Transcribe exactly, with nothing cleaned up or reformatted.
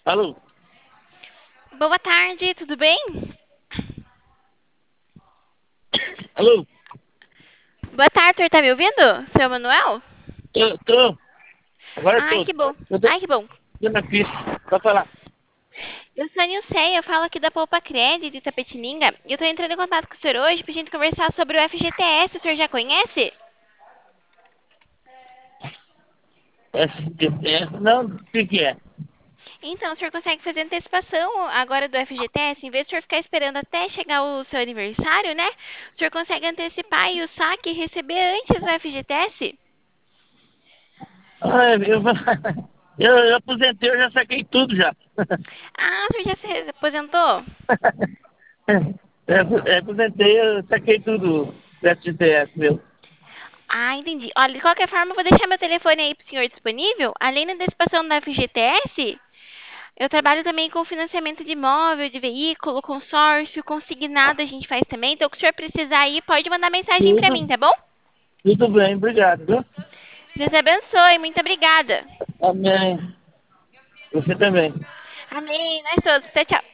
Alô? Boa tarde, tudo bem? Alô? Boa tarde, senhor tá me ouvindo? Seu Manuel? Tô, tô. Agora Ai, tô. que bom. Eu tô, Ai, que bom. tô na pista. Pode falar. Eu sou a Nilceia, eu falo aqui da Poupa Cred de Itapetininga. E eu tô entrando em contato com o senhor hoje pra gente conversar sobre o F G T S. O senhor já conhece? S T S, não, o que que é? Então, o senhor consegue fazer antecipação agora do F G T S? Em vez de o senhor ficar esperando até chegar o seu aniversário, né? O senhor consegue antecipar e o saque e receber antes do F G T S? Ah, eu, eu, eu aposentei, eu já saquei tudo já. Ah, o senhor já se aposentou? É, aposentei, eu saquei tudo do S T S, meu. Ah, entendi. Olha, de qualquer forma, eu vou deixar meu telefone aí pro senhor disponível. Além da antecipação da F G T S, eu trabalho também com financiamento de imóvel, de veículo, consórcio, consignado a gente faz também. Então, o que o senhor precisar aí, pode mandar mensagem pra mim, Tudo, tá bom? tudo bem, obrigado, viu? Deus abençoe. Muito obrigada. Amém. Você também. Amém. Nós todos. Tchau, tchau.